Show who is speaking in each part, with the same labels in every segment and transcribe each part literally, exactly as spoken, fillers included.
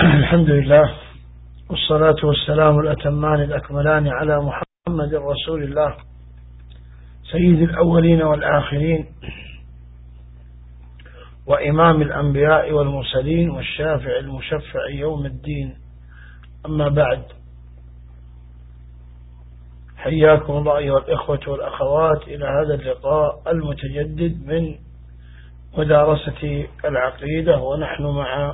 Speaker 1: الحمد لله والصلاة والسلام الأتمان الأكملان على محمد رسول الله سيد الأولين والآخرين وإمام الأنبياء والمرسلين والشافع المشفع يوم الدين. أما بعد، حياكم الله أيها الإخوة والأخوات إلى هذا اللقاء المتجدد من مدارسة العقيدة، ونحن مع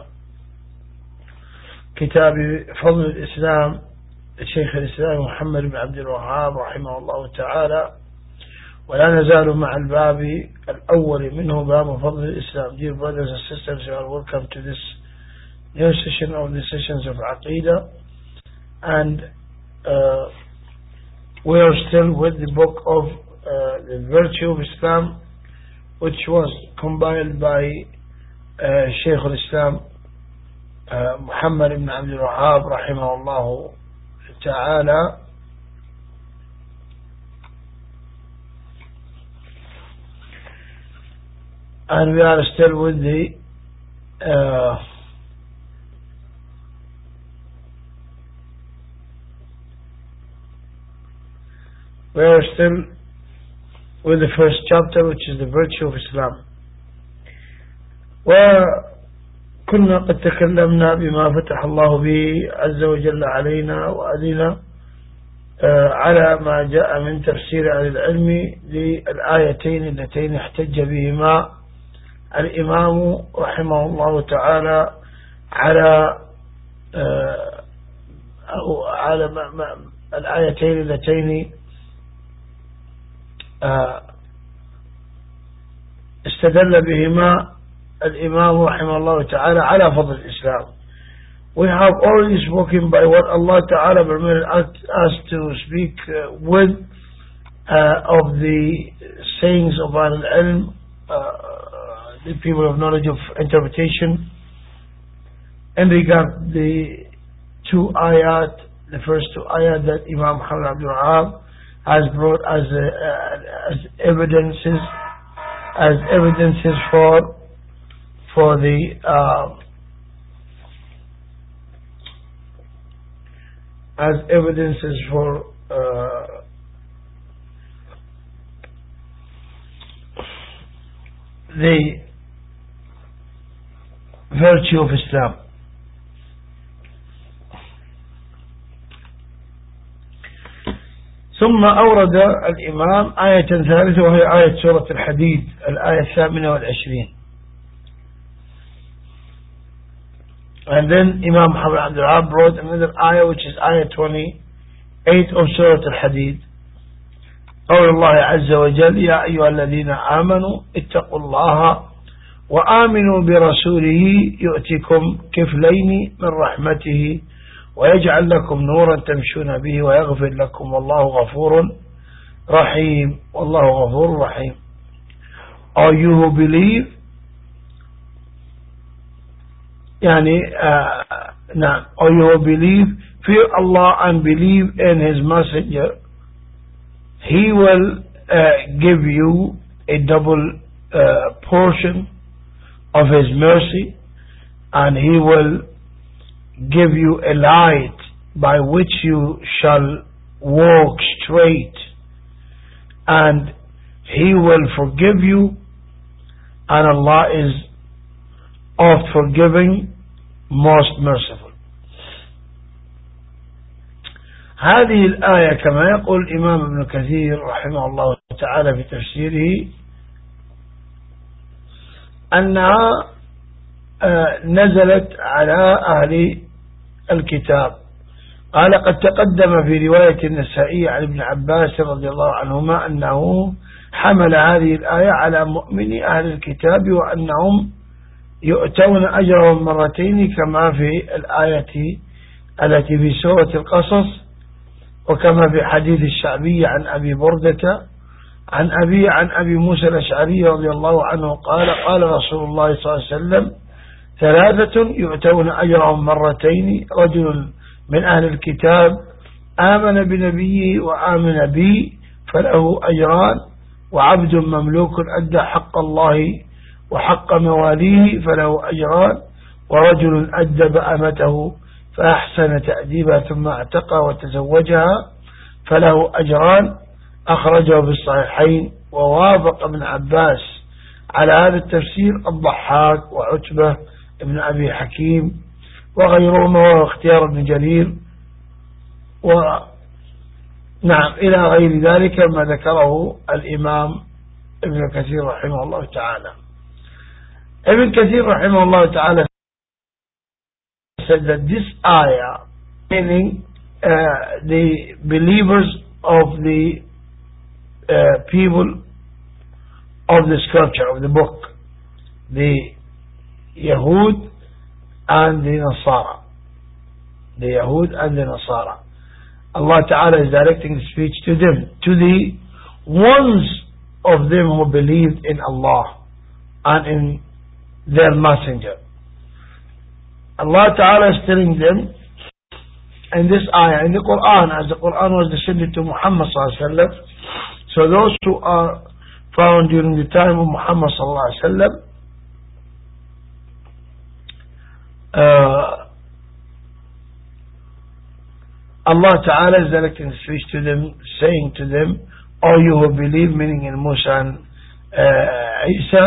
Speaker 1: كتاب فضل الإسلام لشيخ الإسلام محمد بن عبد الوهاب رحمه الله تعالى، ولا نزال مع الباب الأول منه، باب فضل الإسلام. Dear brothers and sisters, you are welcome to this new session of the sessions of Aqidah, and uh, we are still with the book of uh, the virtue of Islam, which was compiled by uh, Shaykh al-Islam uh, Muhammad ibn Abdul Wahhab rahimahullah ta'ala. And we are still with the uh, we are still with the first chapter, which is the virtue of Islam. وكنا قد تكلمنا بما فتح الله به عز وجل علينا وأذنا على ما جاء من تفسير أهل العلم للآيتين اللتين احتج بهما الإمام رحمه الله تعالى على أو على ما ما الآيتين اللتين استدل بهما الإمام رحمه الله تعالى على فضل الإسلام. We have already spoken by what Allah Ta'ala permitted us to speak uh, with uh, of the sayings of Al-Ilm, uh, the people of knowledge of interpretation, in regard the two ayat, the first two ayat that Imam Muhammad Abdul Wahhab has brought as uh, as evidences, as evidences for for the uh, as evidences for uh, the virtue of Islam. ثم أورد الإمام آية ثالثة، وهي آية سورة الحديد، الآية الثامنة والعشرين. And then Imam Muhammad Abdul Wahhab brought another ayah, which is ayah twenty-eight of Surah Al-Hadid. قول الله عز وجل يا أيها الذين آمنوا اتقوا الله وآمنوا برسوله يؤتكم كفلين من رحمته ويجعل لكم نورا تمشون به ويغفر لكم والله غفور رحيم. والله غفور رحيم. Are you who believe? يعني uh, نعم. Are you who believe? Fear Allah and believe in His Messenger. He will uh, give you a double uh, portion of His mercy, and He will give you a light by which you shall walk straight, and He will forgive you, and Allah is oft forgiving, most merciful. هذه الآية كما يقول الإمام ابن كثير رحمه الله تعالى في تفسيره أنها نزلت على أهل الكتاب. قال قد تقدم في رواية النسائي عن ابن عباس رضي الله عنهما أنه حمل هذه الآية على مؤمني أهل الكتاب وأنهم يؤتون أجرهم مرتين كما في الآية التي في سورة القصص، وكما في حديث الشعبي عن أبي بردة عن أبي عن أبي موسى الأشعري رضي الله عنه قال قال رسول الله صلى الله عليه وسلم ثلاثة يؤتون أجرهم مرتين: رجل من أهل الكتاب آمن بنبيه وآمن بي فله أجران، وعبد مملوك أدى حق الله وحق مواليه فله أجران، ورجل أدب أمته فأحسن تأديبها ثم اعتقى وتزوجها فله أجران، أخرجه بالصحيحين. ووافق ابن عباس على هذا التفسير الضحاك وعتبة ابن أبي حكيم وغيرهما، وهو اختيار ابن جرير، ونعم إلى غير ذلك ما ذكره الإمام ابن كثير رحمه الله تعالى. ابن كثير رحمه الله تعالى said that this ayah, meaning uh, the believers of the uh, people of the scripture, of the book, the Yahud and the Nasara, the Yahud and the Nasara, Allah Ta'ala is directing the speech to them, to the ones of them who believed in Allah and in their messenger. Allah Ta'ala is telling them in this ayah, in the Quran, as the Quran was descended to Muhammad Sallallahu Alaihi Wasallam, so those who are found during the time of Muhammad Sallallahu Alaihi Wasallam, uh, Allah Ta'ala is directing the speech to them, saying to them, O you who believe, meaning in Musa and uh, Isa,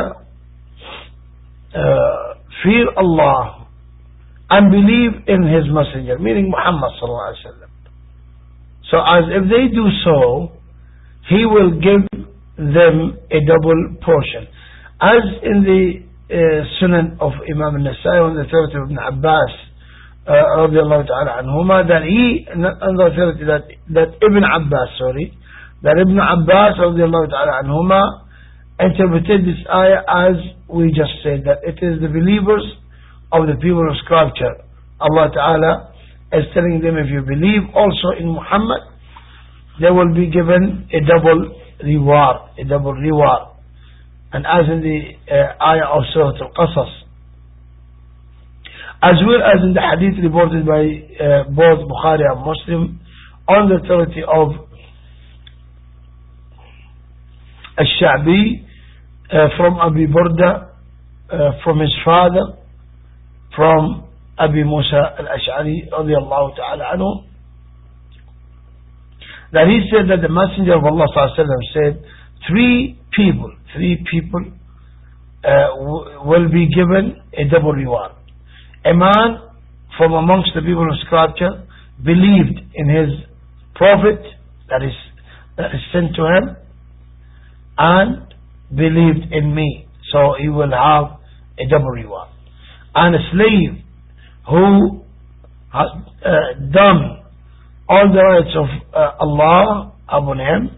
Speaker 1: uh, fear Allah and believe in His messenger, meaning Muhammad Sallallahu Alaihi Wasallam. So as if they do so, He will give them a double portion. As in the uh, Sunan of Imam al-Nasai on the authority of Ibn Abbas uh, radiallahu ta'ala anhuma, that he, on the authority that, that Ibn Abbas, sorry, that Ibn Abbas radiallahu ta'ala anhuma interpreted this ayah as we just said, that it is the believers of the people of scripture. Allah Ta'ala is telling them, if you believe also in Muhammad, they will be given a double reward, a double reward. And as in the uh, ayah of Surah Al-Qasas, as well as in the hadith reported by uh, both Bukhari and Muslim on the authority of Al-Sha'bi uh, from Abi Burda, uh, from his father, from Abi Musa al-Ash'ari radiyallahu ta'ala anhu, that he said that the Messenger of Allah sallallahu alaihi wasallam said, three people, three people uh, will be given a double reward. A man from amongst the people of scripture believed in his prophet that is, that is sent to him, and believed in me, so he will have a double reward. And a slave who has uh, done all the rights of uh, Allah upon him,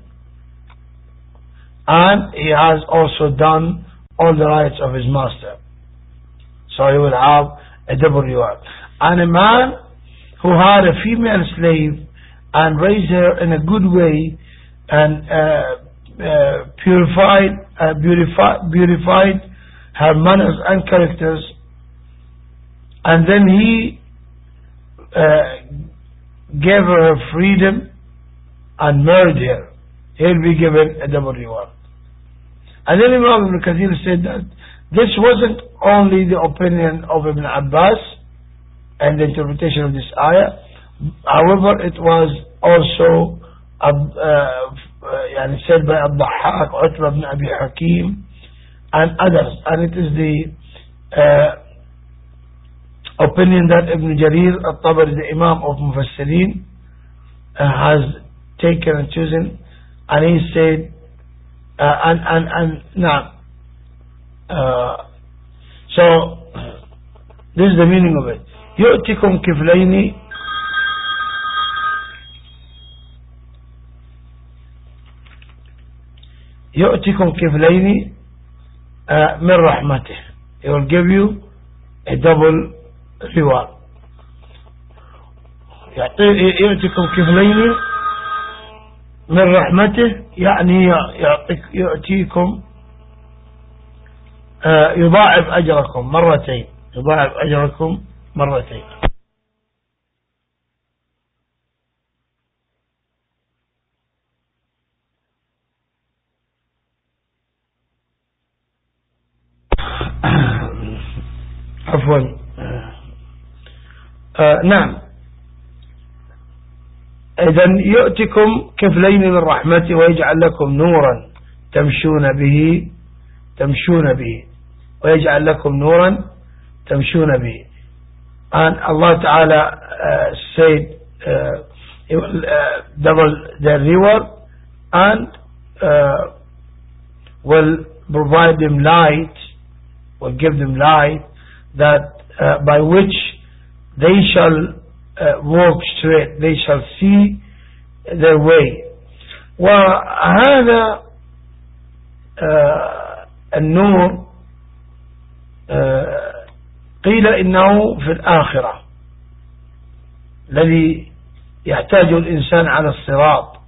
Speaker 1: and he has also done all the rights of his master, so he will have a double reward. And a man who had a female slave and raised her in a good way and uh, uh, purified, uh, beautified, beautified her manners and characters, and then he uh, gave her freedom and married her, he'll be given a double reward. And then Imam Ibn Kathir said that this wasn't only the opinion of Ibn Abbas and the interpretation of this ayah, however it was also uh, uh, said by Al-Dhahhak, Utbah ibn Abi Hakim and others, and it is the uh, opinion that Ibn Jarir al-Tabari, the Imam of Mufassirin, uh, has taken and chosen, and he said, uh, and, and, and, now, uh, so, this is the meaning of it. يؤتكم كفلين يؤتكم كفلين uh, من رحمته. He will give you a double reward. يأتيكم كفلين من رحمته يعني يعطيك يأتيكم يضاعف أجركم مرتين يضاعف أجركم مرتين. عفوا آه نعم. إذن يؤتكم كفلين من رحمته ويجعل لكم نورا تمشون به تمشون به ويجعل لكم نورا تمشون به. And Allah Ta'ala uh, said uh, He will uh, double their reward and uh, will provide them light, will give them light that uh, by which they shall uh, walk straight, they shall see their way. وهذا uh, النور uh, قيل إنه في الآخرة الذي يحتاج الإنسان على الصراط.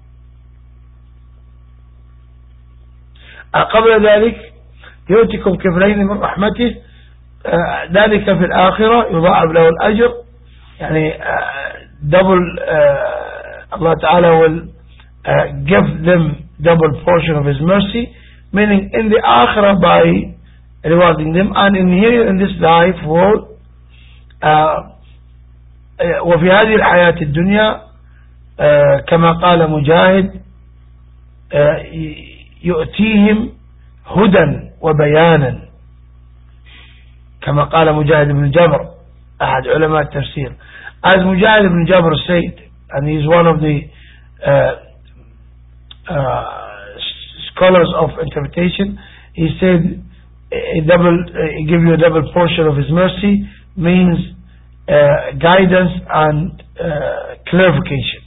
Speaker 1: قبل ذلك يؤتكم كفلين من رحمته، ذلك في الآخرة يضاعف له الأجر، يعني double uh, Allah Ta'ala will uh, give them double portion of His mercy, meaning in the Akhirah by rewarding them, and in here in this life world uh, وفي هذه الحياة الدنيا uh, كما قال مجاهد uh, يؤتيهم هدى وبيانا، كما قال مجاهد بن جبر أحد علماء التفسير. As Mujahid ibn Jabr said, and he is one of the uh, uh, scholars of interpretation, he said a double, uh, give you a double portion of His mercy means uh, guidance and uh, clarification.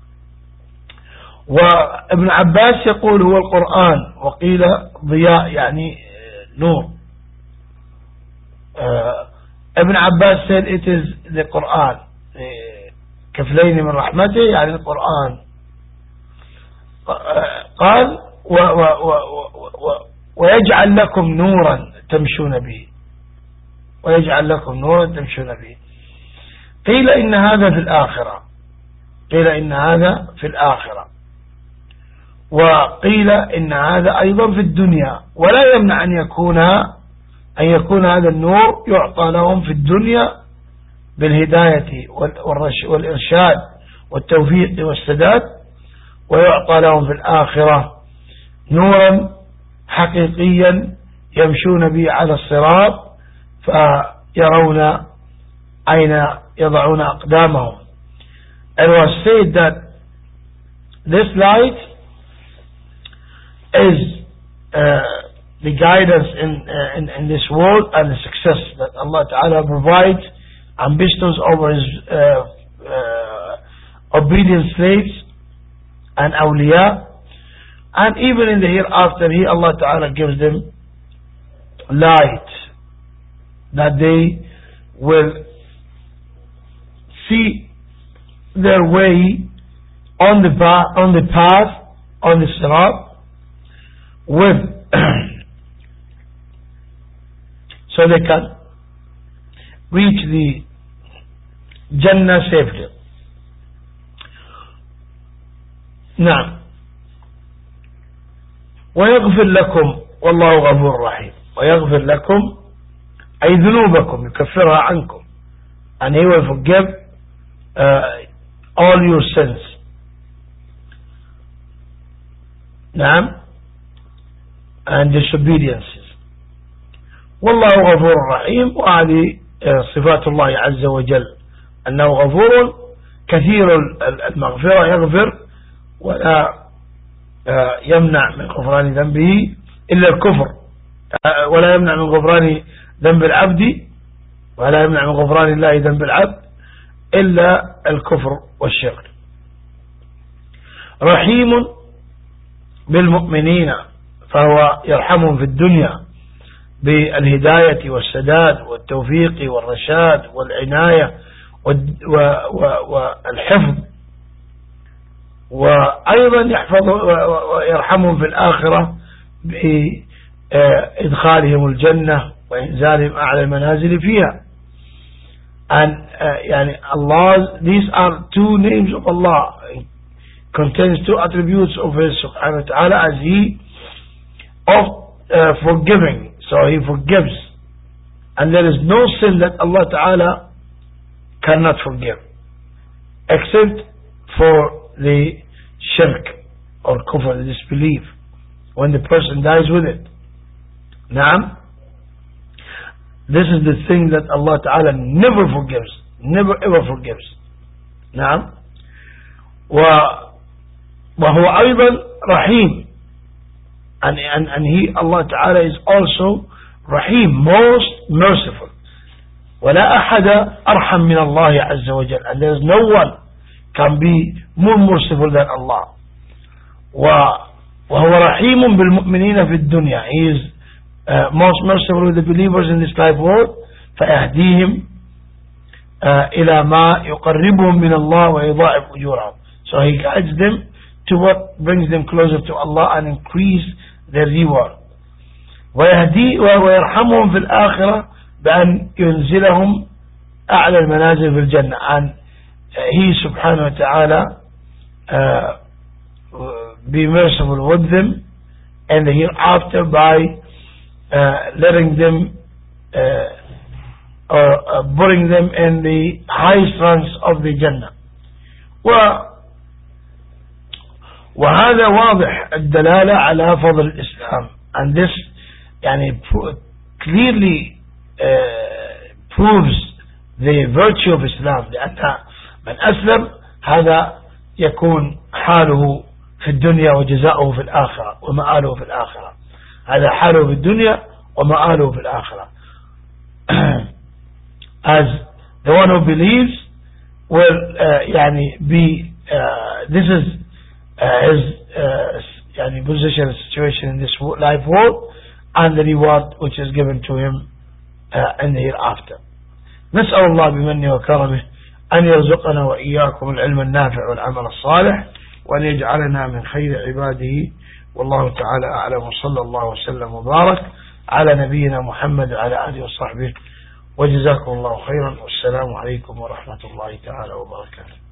Speaker 1: وابن عباس يقول هو القرآن، وقيل ضياء يعني نور. uh, ابن عباس said it is the Quran. كفلين من رحمته يعني القرآن. قال و و و و ويجعل لكم نورا تمشون به، ويجعل لكم نورا تمشون به. قيل إن هذا في الآخرة، قيل إن هذا في الآخرة، وقيل إن هذا أيضا في الدنيا، ولا يمنع أن يكون أن يكون هذا النور يعطى لهم في الدنيا بالهداية والإرشاد والتوفيق والسداد، ويعطى لهم في الآخرة نورا حقيقيا يمشون به على الصراط فيرون أين يضعون أقدامهم. It was said that this light is uh, the guidance in, uh, in in this world and the success that Allah Ta'ala provides and bestows over His uh, uh, obedient slaves and awliya, and even in the hereafter He, Allah Ta'ala, gives them light that they will see their way on the path, on the path, on the sirat, with so they can reach the Jannah safely. نعم. ويغفر لكم والله غفور رحيم. ويغفر لكم أي ذنوبكم، يكفرها عنكم, and He will forgive uh, all your sins. نعم. and disobediences. والله غفور رحيم. وهذه صفات الله عز وجل أنه غفور كثير المغفرة، يغفر ولا يمنع من غفران ذنبه إلا الكفر، ولا يمنع من غفران ذنب العبد، ولا يمنع من غفران الله ذنب العبد إلا الكفر والشرك. رحيم بالمؤمنين، فهو يرحمهم في الدنيا بالهداية والسداد والتوفيق والرشاد والعناية والحفظ، وأيضا يحفظ ويرحمهم في الآخرة بإدخالهم الجنة وإنزالهم أعلى المنازل فيها. And uh, يعني Allah, these are two names of Allah, it contains two attributes of His subhanahu wa ta'ala, as He of uh, forgiving, so He forgives, and there is no sin that Allah ta'ala cannot forgive, except for the shirk or kufr, the disbelief, when the person dies with it. Naam. This is the thing that Allah Ta'ala never forgives, never ever forgives. Naam. وهو أيضا رحيم, and, and, and he, Allah Ta'ala, is also Rahim, most merciful. ولا أحد أرحم من الله عز وجل, and there is no one can be more merciful than Allah. وهو رحيم بالمؤمنين في الدنيا, he is uh, most merciful with the believers in this life world. فيهديهم uh, إلى ما يقربهم من الله ويضاعف أجورهم, so he guides them to what brings them closer to Allah and increase their reward. ويهدي ويرحمهم في الآخرة بأن ينزلهم أعلى المنازل في الجنة, and he subhanahu wa ta'ala uh, be merciful with them and the hereafter by uh, letting them uh, or uh, putting them in the highest ranks of the Jannah. وهذا واضح الدلالة على فضل الإسلام, and this يعني clearly uh, proves the virtue of Islam, لأن من أسلم هذا يكون حاله في الدنيا وجزاؤه في الآخرة ومآله في الآخرة, هذا حاله في الدنيا ومآله في الآخرة. As the one who believes will uh, يعني be uh, this is uh, his uh, يعني position, situation in this life world, and the reward which is given to him uh, in the hereafter. نسأل الله بمنه وكرمه أن يرزقنا وإياكم العلم النافع والعمل الصالح, وأن يجعلنا من خير عباده, والله تعالى أعلم. وصلى الله وسلم وبارك على نبينا محمد وعلى آله وصحبه, وجزاكم الله خيرا, والسلام عليكم ورحمة الله تعالى وبركاته.